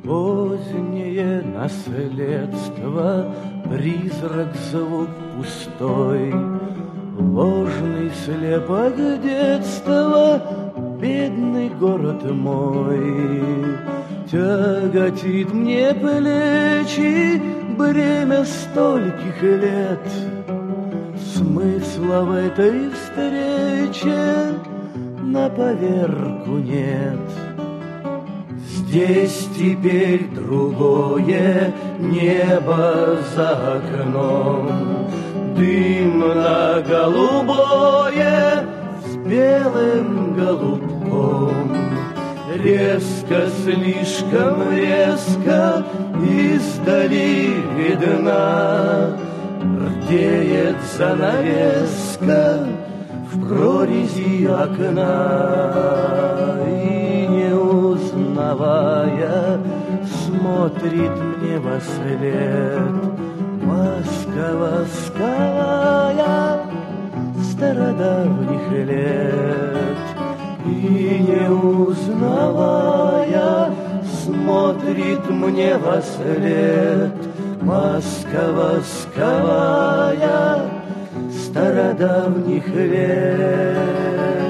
Позднее наследство, призрак звук пустой, ложный слепок детства, бедный город мой. Тяготит мне плечи бремя стольких лет, смысла в этой встрече на поверку нет. Здесь теперь другое небо за окном, дымно-голубое с белым голубком. Резко, слишком резко издали видна, рдеет занавеска в прорези окна. И не узнавая, смотрит мне вослед маска восковая стародавних лет. И не узнавая, смотрит мне вослед маска восковая стародавних лет.